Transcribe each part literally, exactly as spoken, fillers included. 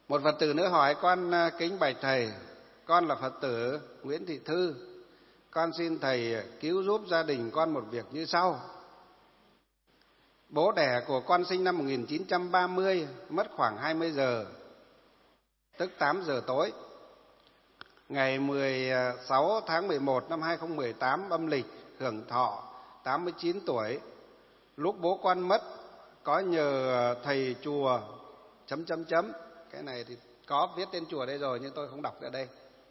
Một Phật tử nữa hỏi: con kính bạch thầy, con là Phật tử Nguyễn Thị Thư, con xin thầy cứu giúp gia đình con một việc như sau. Bố đẻ của con sinh năm một nghìn chín trăm ba mươi, mất khoảng hai mươi giờ, tức tám giờ tối. Ngày mười sáu tháng mười một năm hai nghìn không trăm mười tám âm lịch, hưởng thọ tám mươi chín tuổi. Lúc bố con mất, có nhờ thầy chùa chấm chấm chấm. Cái này thì có viết tên chùa đây rồi nhưng tôi không đọc ở đây.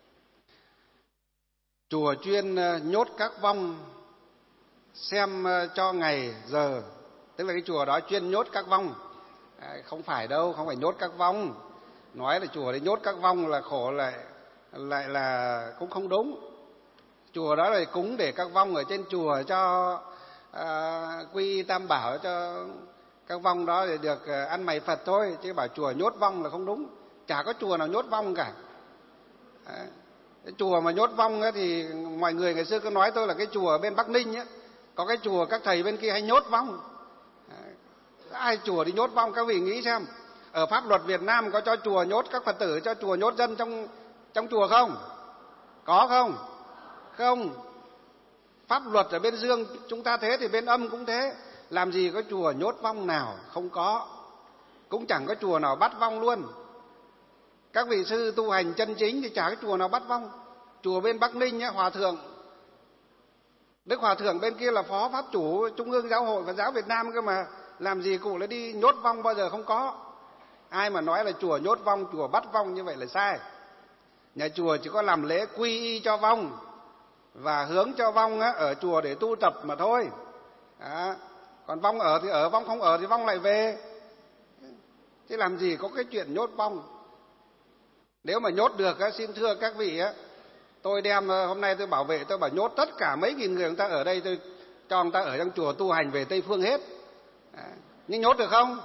Chùa chuyên nhốt các vong xem cho ngày giờ. Tức là cái chùa đó chuyên nhốt các vong. À, không phải đâu, không phải nhốt các vong. Nói là chùa đấy nhốt các vong là khổ, lại lại là cũng không đúng. Chùa đó là cúng để các vong ở trên chùa cho à, quy y Tam Bảo, cho các vong đó để được ăn mày Phật thôi. Chứ bảo chùa nhốt vong là không đúng. Chả có chùa nào nhốt vong cả. À, cái chùa mà nhốt vong ấy thì mọi người ngày xưa cứ nói tôi là cái chùa ở bên Bắc Ninh ấy, có cái chùa các thầy bên kia hay nhốt vong. À, ai chùa đi nhốt vong, các vị nghĩ xem. Ở pháp luật Việt Nam có cho chùa nhốt các Phật tử, cho chùa nhốt dân trong trong chùa không? Có không? Không. Pháp luật ở bên dương chúng ta thế thì bên âm cũng thế. Làm gì có chùa nhốt vong nào? Không có. Cũng chẳng có chùa nào bắt vong luôn. Các vị sư tu hành chân chính thì chả có chùa nào bắt vong. Chùa bên Bắc Ninh nhá, Hòa Thượng Đức Hòa Thượng bên kia là Phó Pháp Chủ Trung ương Giáo hội Phật giáo Việt Nam cơ mà. Làm gì cụ lại đi nhốt vong, bao giờ không có. Ai mà nói là chùa nhốt vong, chùa bắt vong như vậy là sai. Nhà chùa chỉ có làm lễ quy y cho vong và hướng cho vong á, ở chùa để tu tập mà thôi. À, còn vong ở thì ở, vong không ở thì vong lại về. Chứ làm gì có cái chuyện nhốt vong. Nếu mà nhốt được á, xin thưa các vị á, tôi đem hôm nay tôi bảo vệ, tôi bảo nhốt tất cả mấy nghìn người người ta ở đây, tôi cho người ta ở trong chùa tu hành về Tây Phương hết. À, nhưng nhốt được không?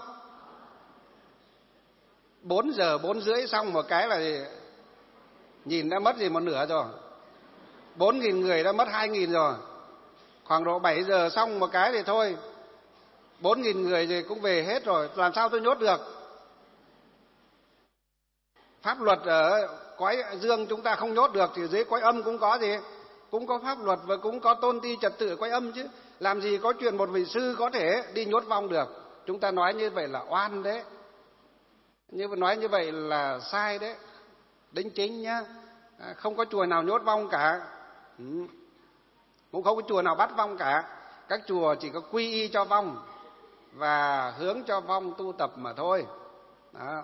Bốn giờ bốn rưỡi xong một cái là nhìn đã mất gì một nửa rồi. Bốn nghìn người đã mất hai nghìn rồi. Khoảng độ bảy giờ xong một cái thì thôi, bốn nghìn người thì cũng về hết rồi. Làm sao tôi nhốt được? Pháp luật ở cõi dương chúng ta không nhốt được thì dưới cõi âm cũng có gì? Cũng có pháp luật và cũng có tôn ti trật tự cõi âm chứ. Làm gì có chuyện một vị sư có thể đi nhốt vong được. Chúng ta nói như vậy là oan đấy. Như nói như vậy là sai đấy. Đính chính nhá. À, không có chùa nào nhốt vong cả. Ừ. Cũng không có chùa nào bắt vong cả. Các chùa chỉ có quy y cho vong và hướng cho vong tu tập mà thôi. Đó.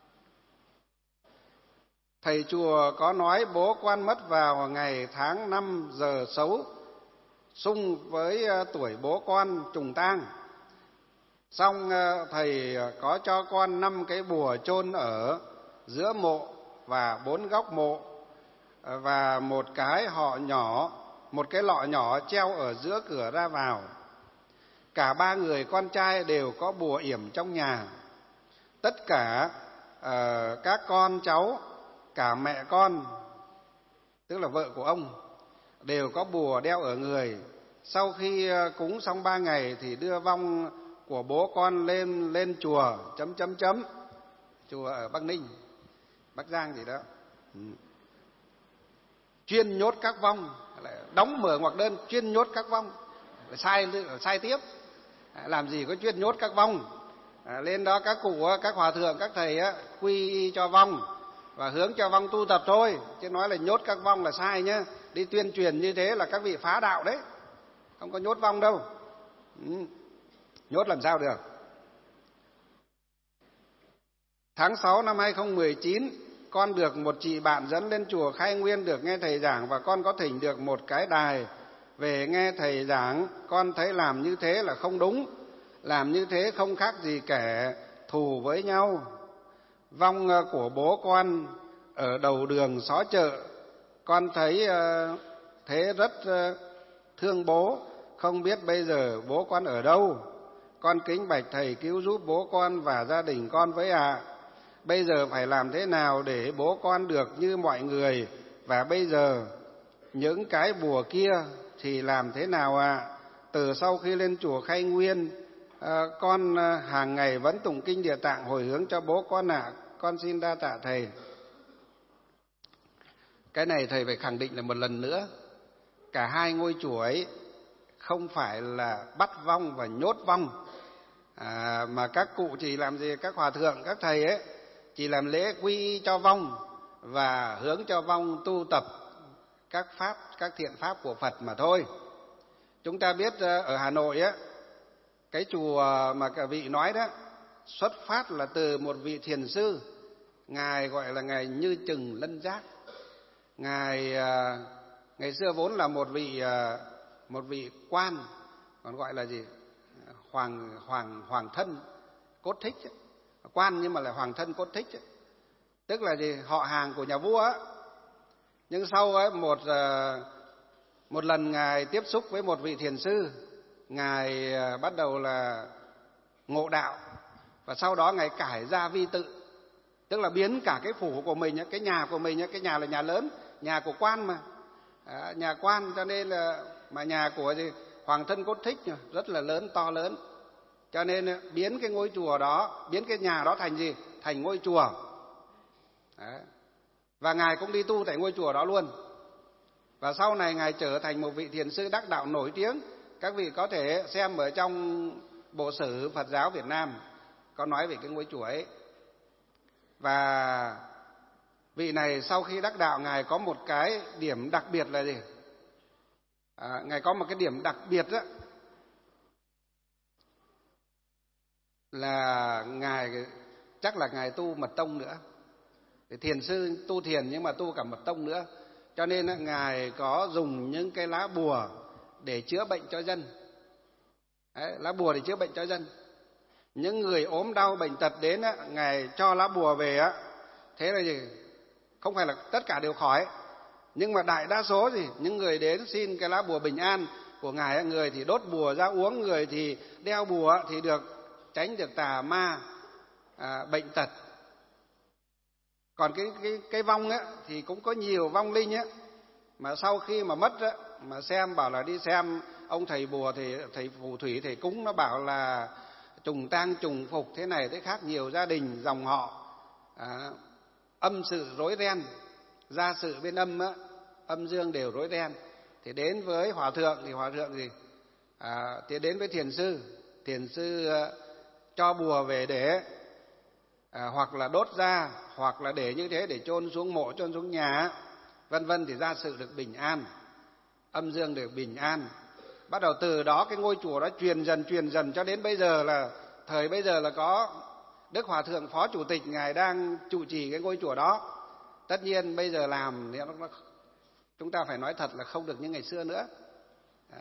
Thầy chùa có nói bố con mất vào ngày tháng năm giờ xấu, xung với tuổi bố con trùng tang. Xong thầy có cho con năm cái bùa chôn ở giữa mộ và bốn góc mộ, và một cái họ nhỏ, một cái lọ nhỏ treo ở giữa cửa ra vào. Cả ba người con trai đều có bùa yểm trong nhà. Tất cả uh, các con cháu, cả mẹ con, tức là vợ của ông, đều có bùa đeo ở người. Sau khi cúng xong ba ngày thì đưa vong của bố con lên lên chùa chấm chấm chấm, chùa ở Bắc Ninh, Bắc Giang gì đó. Ừ. Chuyên nhốt các vong, đóng mở ngoặc đơn chuyên nhốt các vong, sai sai tiếp. Làm gì có chuyên nhốt các vong. À, lên đó các cụ, các hòa thượng, các thầy á, quy y cho vong và hướng cho vong tu tập thôi. Chứ nói là nhốt các vong là sai nhá. Đi tuyên truyền như thế là các vị phá đạo đấy. Không có nhốt vong đâu. Ừ. Nhốt làm sao được. Tháng sáu năm hai nghìn không trăm mười chín, con được một chị bạn dẫn lên chùa Khai Nguyên được nghe thầy giảng, và con có thỉnh được một cái đài về nghe thầy giảng. Con thấy làm như thế là không đúng. Làm như thế không khác gì kẻ thù với nhau. Vong của bố con ở đầu đường xó chợ, con thấy thế rất thương bố, không biết bây giờ bố con ở đâu. Con kính bạch thầy cứu giúp bố con và gia đình con với ạ. À. Bây giờ phải làm thế nào để bố con được như mọi người, và bây giờ những cái bùa kia thì làm thế nào ạ? À? Từ sau khi lên chùa Khai Nguyên, à, con hàng ngày vẫn tụng kinh Địa Tạng hồi hướng cho bố con ạ. À. con xin đa tạ thầy. Cái này thầy phải khẳng định là một lần nữa, cả hai ngôi chùa ấy không phải là bắt vong và nhốt vong, à, mà các cụ chỉ làm gì, các hòa thượng, các thầy ấy chỉ làm lễ quy y cho vong và hướng cho vong tu tập các pháp, các thiện pháp của Phật mà thôi. Chúng ta biết ở Hà Nội á, cái chùa mà cả vị nói đó xuất phát là từ một vị thiền sư, ngài gọi là ngài Như Chừng Lân Giác. Ngài ngày xưa vốn là một vị một vị quan, còn gọi là gì, hoàng hoàng hoàng thân cốt thích ấy. Quan nhưng mà là hoàng thân cốt thích ấy. Tức là gì, họ hàng của nhà vua ấy. Nhưng sau ấy một một lần ngài tiếp xúc với một vị thiền sư, ngài bắt đầu là ngộ đạo, và sau đó ngài cải gia vi tự, tức là biến cả cái phủ của mình, cái nhà của mình, cái nhà là nhà lớn, nhà của quan mà, à, nhà quan, cho nên là mà nhà của gì hoàng thân cốt thích rất là lớn, to lớn, cho nên biến cái ngôi chùa đó, biến cái nhà đó thành gì, thành ngôi chùa. Đấy. Và ngài cũng đi tu tại ngôi chùa đó luôn. Và sau này ngài trở thành một vị thiền sư đắc đạo nổi tiếng. Các vị có thể xem ở trong bộ sử Phật giáo Việt Nam có nói về cái ngôi chùa ấy. Và vị này sau khi đắc đạo, ngài có một cái điểm đặc biệt là gì? À, ngài có một cái điểm đặc biệt đó là ngài chắc là ngài tu mật tông nữa. Thì thiền sư tu thiền nhưng mà tu cả mật tông nữa. Cho nên ngài có dùng những cái lá bùa để chữa bệnh cho dân. Đấy, lá bùa để chữa bệnh cho dân. Những người ốm đau bệnh tật đến á, ngài cho lá bùa về á, thế là gì? Không phải là tất cả đều khỏi, nhưng mà đại đa số gì, những người đến xin cái lá bùa bình an của ngài, người thì đốt bùa ra uống, người thì đeo bùa thì được tránh được tà ma, à, bệnh tật. Còn cái cái cái vong á thì cũng có nhiều vong linh á, mà sau khi mà mất á, mà xem bảo là đi xem ông thầy bùa thì thầy phù thủy thầy cúng nó bảo là trùng tang trùng phục thế này thế khác, nhiều gia đình dòng họ à, âm sự rối ren, gia sự bên âm á, âm dương đều rối ren. Thì đến với hòa thượng thì hòa thượng gì à, thì đến với thiền sư, thiền sư uh, cho bùa về để à, hoặc là đốt ra, hoặc là để như thế để chôn xuống mộ, chôn xuống nhà, vân vân, thì gia sự được bình an, âm dương được bình an. Bắt đầu từ đó cái ngôi chùa đó truyền dần truyền dần cho đến bây giờ, là thời bây giờ là có Đức Hòa Thượng Phó Chủ tịch, ngài đang trụ trì cái ngôi chùa đó. Tất nhiên bây giờ làm thì nó, chúng ta phải nói thật là không được như ngày xưa nữa. Đó.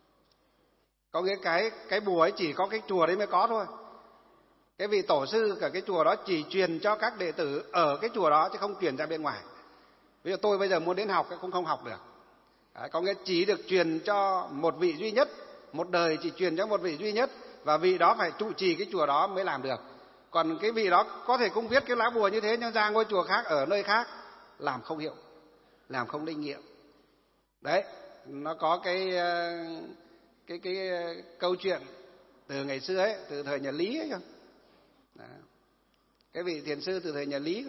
Có nghĩa cái cái bùa ấy chỉ có cái chùa đấy mới có thôi. Cái vị tổ sư cả cái chùa đó chỉ truyền cho các đệ tử ở cái chùa đó chứ không truyền ra bên ngoài. Ví dụ tôi bây giờ muốn đến học cũng không học được. Đấy, có nghĩa chỉ được truyền cho một vị duy nhất, một đời chỉ truyền cho một vị duy nhất, và vị đó phải trụ trì cái chùa đó mới làm được. Còn cái vị đó có thể cũng viết cái lá bùa như thế, nhưng ra ngôi chùa khác, ở nơi khác làm không hiệu, làm không linh nghiệm. Đấy, nó có cái cái cái câu chuyện từ ngày xưa ấy, từ thời nhà Lý ấy. Đó. Cái vị thiền sư từ thời nhà Lý,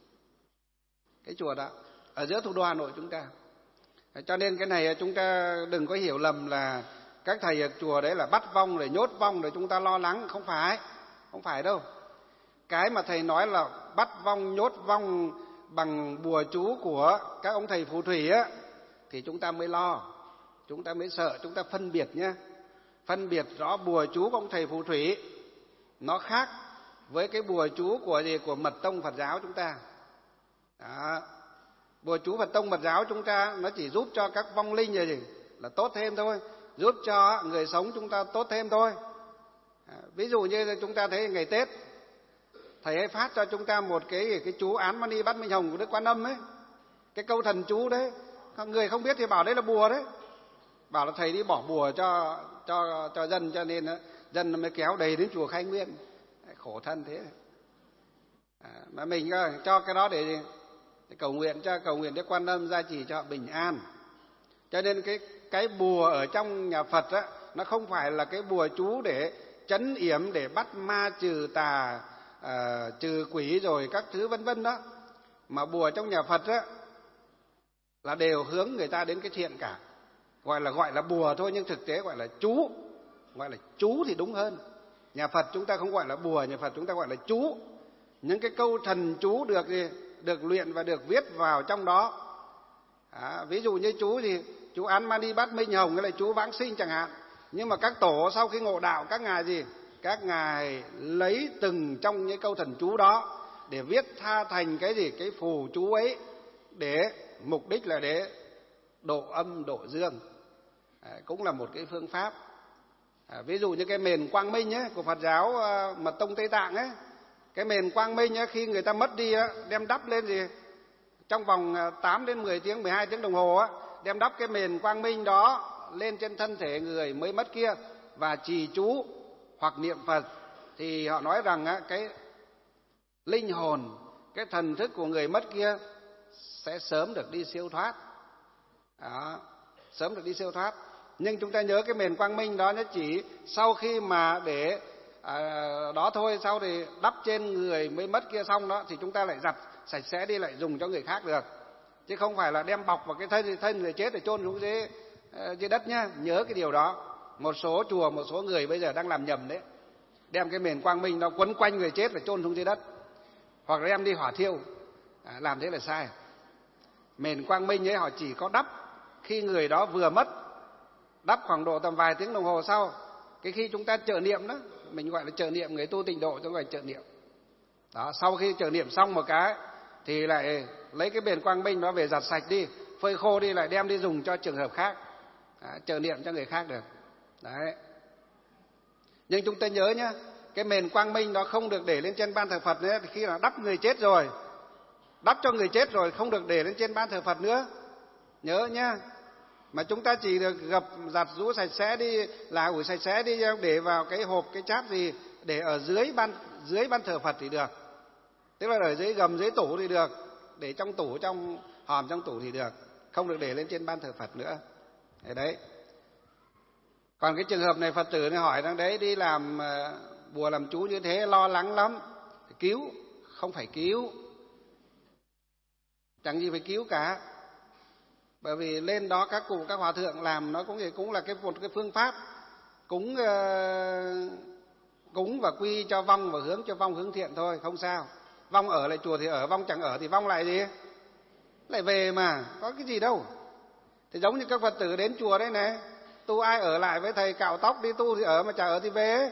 cái chùa đó ở giữa thủ đô Hà Nội chúng ta. Cho nên cái này chúng ta đừng có hiểu lầm là các thầy ở chùa đấy là bắt vong rồi nhốt vong rồi chúng ta lo lắng, không phải, không phải đâu. Cái mà thầy nói là bắt vong nhốt vong bằng bùa chú của các ông thầy phù thủy á, thì chúng ta mới lo, chúng ta mới sợ, chúng ta phân biệt nhé, phân biệt rõ bùa chú của ông thầy phù thủy nó khác với cái bùa chú của gì, của mật tông Phật giáo chúng ta. Đó. Bùa chú Phật tông Phật giáo chúng ta nó chỉ giúp cho các vong linh rồi gì là tốt thêm thôi, giúp cho người sống chúng ta tốt thêm thôi. À, ví dụ như chúng ta thấy ngày Tết thầy ấy phát cho chúng ta một cái cái chú Án Mani Bát Minh Hồng của Đức Quan Âm ấy, cái câu thần chú đấy, người không biết thì bảo đấy là bùa đấy, bảo là thầy đi bỏ bùa cho cho cho dân, cho nên dân nó mới kéo đầy đến chùa Khai Nguyên, khổ thân thế. À, mà mình cho cái đó để, để cầu nguyện cho cầu nguyện Đức Quan Âm gia trì cho bình an. Cho nên cái cái bùa ở trong nhà Phật á, nó không phải là cái bùa chú để trấn yểm, để bắt ma trừ tà, à, trừ quỷ rồi các thứ vân vân đó, mà bùa trong nhà Phật á là đều hướng người ta đến cái thiện cả. Gọi là gọi là bùa thôi nhưng thực tế gọi là chú. Gọi là chú thì đúng hơn. Nhà Phật chúng ta không gọi là bùa, nhà Phật chúng ta gọi là chú. Những cái câu thần chú được được luyện và được viết vào trong đó. À, ví dụ như chú thì chú Án Mani Bát Minh Hồng hay là chú Vãng Sinh chẳng hạn. Nhưng mà các tổ sau khi ngộ đạo các ngài gì? Các ngài lấy từng trong những câu thần chú đó để viết tha thành cái gì? Cái phù chú ấy, để mục đích là để độ âm độ dương. À, cũng là một cái phương pháp. À, ví dụ như cái mền Quang Minh ấy, của Phật giáo uh, Mật Tông Tây Tạng ấy, cái mền Quang Minh ấy, khi người ta mất đi á, đem đắp lên gì trong vòng tám đến mười tiếng, mười hai tiếng đồng hồ á, đem đắp cái mền Quang Minh đó lên trên thân thể người mới mất kia và trì chú hoặc niệm Phật, thì họ nói rằng á, cái linh hồn, cái thần thức của người mất kia sẽ sớm được đi siêu thoát. Đó, sớm được đi siêu thoát. Nhưng chúng ta nhớ cái mền Quang Minh đó nó chỉ sau khi mà để à, đó thôi, sau thì đắp trên người mới mất kia xong đó thì chúng ta lại giặt sạch sẽ đi, lại dùng cho người khác được, chứ không phải là đem bọc vào cái thân thân người chết để chôn xuống dưới uh, dưới đất nhá. Nhớ cái điều đó. Một số chùa, một số người bây giờ đang làm nhầm đấy, đem cái mền Quang Minh nó quấn quanh người chết và chôn xuống dưới đất, hoặc là đem đi hỏa thiêu. À, làm thế là sai. Mền Quang Minh ấy họ chỉ có đắp khi người đó vừa mất, đắp khoảng độ tầm vài tiếng đồng hồ sau. Cái khi chúng ta trợ niệm đó, mình gọi là trợ niệm, người tu tịnh độ chúng gọi là trợ niệm. Đó, sau khi trợ niệm xong một cái thì lại lấy cái mền Quang Minh đó về giặt sạch đi, phơi khô đi, lại đem đi dùng cho trường hợp khác. À, trợ niệm cho người khác được. Đấy. Nhưng chúng ta nhớ nhá, cái mền Quang Minh đó không được để lên trên ban thờ Phật nữa. Khi nào đắp người chết rồi, đắp cho người chết rồi, không được để lên trên ban thờ Phật nữa. Nhớ nhá. Mà chúng ta chỉ được gập giặt rũ sạch sẽ đi, là ủi sạch sẽ đi, để vào cái hộp, cái cháp gì, để ở dưới ban dưới ban thờ Phật thì được. Tức là ở dưới gầm, dưới tủ thì được, để trong tủ, trong hòm, trong tủ thì được, không được để lên trên ban thờ Phật nữa. Đấy, đấy. Còn cái trường hợp này Phật tử này hỏi rằng đấy, đi làm uh, bùa làm chú như thế lo lắng lắm, cứu. Không phải cứu, chẳng gì phải cứu cả. Bởi vì lên đó các cụ, các hòa thượng làm nó cũng cũng là cái một cái phương pháp cúng uh, cúng và quy cho vong và hướng cho vong hướng thiện thôi, không sao. Vong ở lại chùa thì ở, vong chẳng ở thì vong lại gì, lại về mà, có cái gì đâu. Thì giống như các Phật tử đến chùa đấy này, tu ai ở lại với thầy cạo tóc đi tu thì ở, mà chả ở thì về.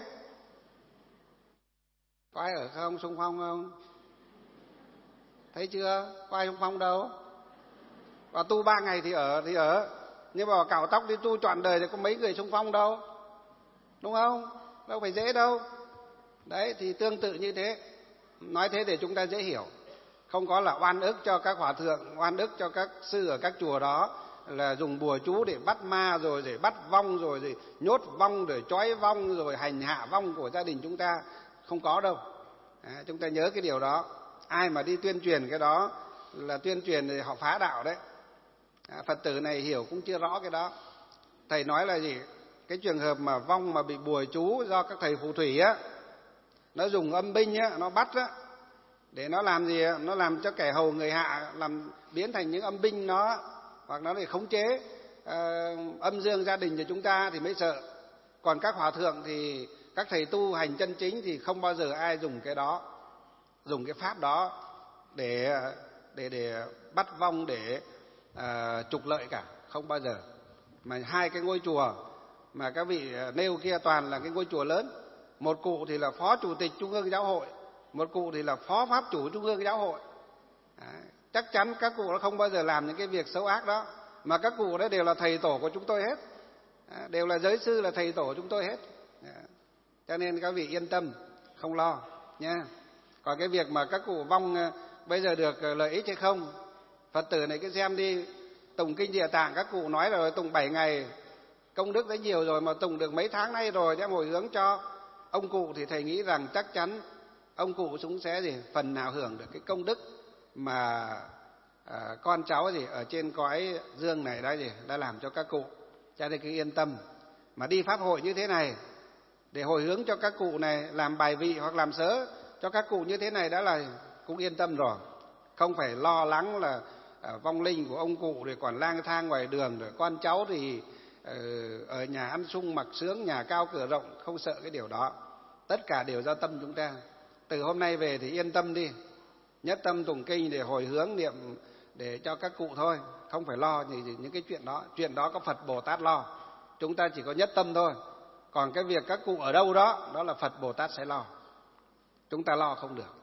Có ai ở không, xung phong không? Thấy chưa? Có ai xung phong đâu. Và tu ba ngày thì ở thì ở, nhưng mà cạo tóc đi tu trọn đời thì có mấy người xung phong đâu, đúng không? Đâu phải dễ đâu. Đấy, thì tương tự như thế. Nói thế để chúng ta dễ hiểu. Không có là oan ức cho các hòa thượng, oan ức cho các sư ở các chùa đó là dùng bùa chú để bắt ma, rồi để bắt vong, rồi để nhốt vong, rồi trói vong, rồi hành hạ vong của gia đình chúng ta. Không có đâu. À, chúng ta nhớ cái điều đó. Ai mà đi tuyên truyền cái đó là tuyên truyền thì họ phá đạo đấy. À, Phật tử này hiểu cũng chưa rõ cái đó. Thầy nói là gì? Cái trường hợp mà vong mà bị bùa chú do các thầy phù thủy á, nó dùng âm binh á, nó bắt á, để nó làm gì? Nó làm cho kẻ hầu người hạ làm biến thành những âm binh nó, hoặc nó để khống chế uh, âm dương gia đình của chúng ta thì mới sợ. Còn các hòa thượng thì các thầy tu hành chân chính thì không bao giờ ai dùng cái đó, dùng cái pháp đó để để để bắt vong, để uh, trục lợi cả, không bao giờ. Mà hai cái ngôi chùa mà các vị nêu kia toàn là cái ngôi chùa lớn. Một cụ thì là phó chủ tịch Trung ương Giáo hội, một cụ thì là phó pháp chủ Trung ương Giáo hội. Đấy, chắc chắn các cụ nó không bao giờ làm những cái việc xấu ác đó. Mà các cụ đấy đều là thầy tổ của chúng tôi hết. Đấy, đều là giới sư, là thầy tổ của chúng tôi hết. Đấy, cho nên các vị yên tâm, không lo nha. Còn cái việc mà các cụ vong bây giờ được lợi ích hay không, Phật tử này cứ xem đi. Tụng kinh Địa Tạng các cụ nói rồi, tụng bảy ngày công đức đã nhiều rồi, mà tụng được mấy tháng nay rồi, đem hồi hướng cho ông cụ thì thầy nghĩ rằng chắc chắn ông cụ cũng sẽ gì phần nào hưởng được cái công đức mà à, con cháu gì ở trên cõi dương này đã gì đã làm cho các cụ. Cho nên cứ yên tâm mà đi pháp hội như thế này để hồi hướng cho các cụ này, làm bài vị hoặc làm sớ cho các cụ như thế này đã là cũng yên tâm rồi, không phải lo lắng là à, vong linh của ông cụ rồi còn lang thang ngoài đường, rồi con cháu thì uh, ở nhà ăn sung mặc sướng, nhà cao cửa rộng, không sợ cái điều đó. Tất cả đều do tâm chúng ta. Từ hôm nay về thì yên tâm đi, nhất tâm tụng kinh để hồi hướng niệm để cho các cụ thôi, không phải lo những, những cái chuyện đó. Chuyện đó có Phật Bồ Tát lo, chúng ta chỉ có nhất tâm thôi. Còn cái việc các cụ ở đâu đó, đó là Phật Bồ Tát sẽ lo, chúng ta lo không được.